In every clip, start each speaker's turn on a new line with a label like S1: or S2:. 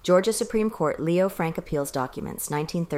S1: Georgia Supreme Court Leo Frank Appeals Documents,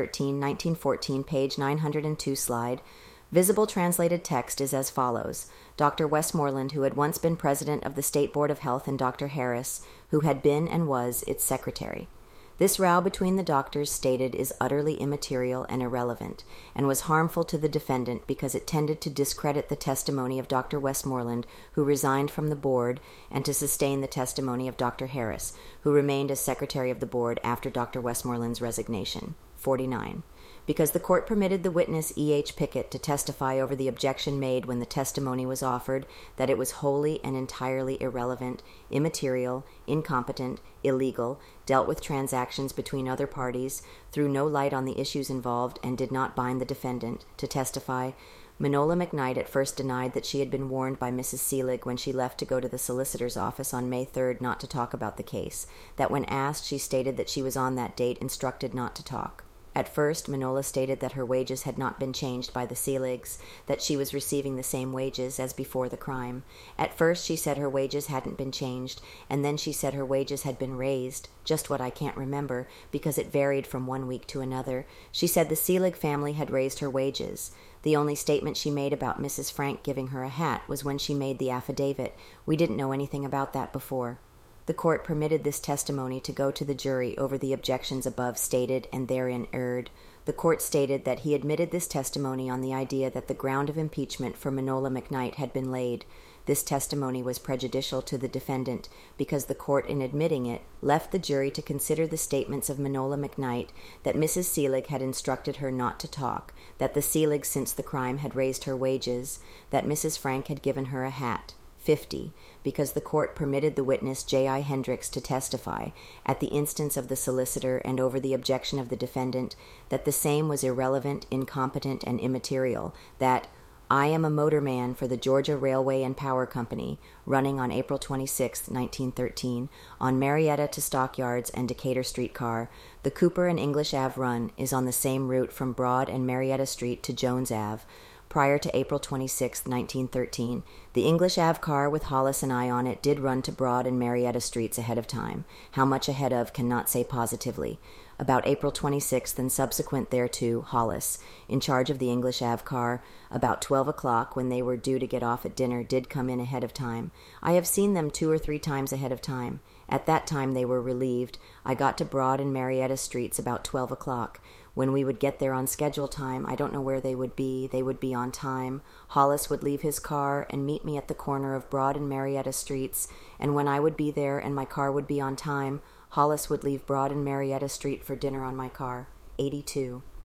S1: 1913-1914, page 902 slide. Visible translated text is as follows. Dr. Westmoreland, who had once been president of the State Board of Health, and Dr. Harris, who had been and was its secretary. This row between the doctors stated is utterly immaterial and irrelevant, and was harmful to the defendant because it tended to discredit the testimony of Dr. Westmoreland, who resigned from the board, and to sustain the testimony of Dr. Harris, who remained as secretary of the board after Dr. Westmoreland's resignation. 49. Because the court permitted the witness E.H. Pickett to testify over the objection made when the testimony was offered that it was wholly and entirely irrelevant, immaterial, incompetent, illegal, dealt with transactions between other parties, threw no light on the issues involved, and did not bind the defendant, to testify, Manola McKnight at first denied that she had been warned by Mrs. Seelig when she left to go to the solicitor's office on May 3rd not to talk about the case, that when asked she stated that she was on that date instructed not to talk. At first, Manola stated that her wages had not been changed by the Seeligs, that she was receiving the same wages as before the crime. At first, she said her wages hadn't been changed, and then she said her wages had been raised, just what I can't remember, because it varied from one week to another. She said the Seelig family had raised her wages. The only statement she made about Mrs. Frank giving her a hat was when she made the affidavit. We didn't know anything about that before. The court permitted this testimony to go to the jury over the objections above stated and therein erred. The court stated that he admitted this testimony on the idea that the ground of impeachment for Manola McKnight had been laid. This testimony was prejudicial to the defendant because the court, in admitting it, left the jury to consider the statements of Manola McKnight that Mrs. Seelig had instructed her not to talk, that the Seeligs since the crime had raised her wages, that Mrs. Frank had given her a hat. 50. Because the court permitted the witness J.I. Hendricks to testify, at the instance of the solicitor and over the objection of the defendant, that the same was irrelevant, incompetent, and immaterial, that I am a motorman for the Georgia Railway and Power Company, running on April 26, 1913, on Marietta to Stockyards and Decatur streetcar. The Cooper and English Ave run is on the same route from Broad and Marietta Street to Jones Ave. Prior to April 26, 1913, the English Ave car with Hollis and I on it did run to Broad and Marietta Streets ahead of time. How much ahead of cannot say positively. About April 26th and subsequent thereto, Hollis, in charge of the English Ave car, about 12 o'clock when they were due to get off at dinner, did come in ahead of time. I have seen them 2 or 3 times ahead of time. At that time they were relieved. I got to Broad and Marietta Streets about 12 o'clock. When we would get there on schedule time, I don't know where they would be. They would be on time. Hollis would leave his car and meet me at the corner of Broad and Marietta Streets, and when I would be there and my car would be on time, Hollis would leave Broad and Marietta Street for dinner on my car. 82.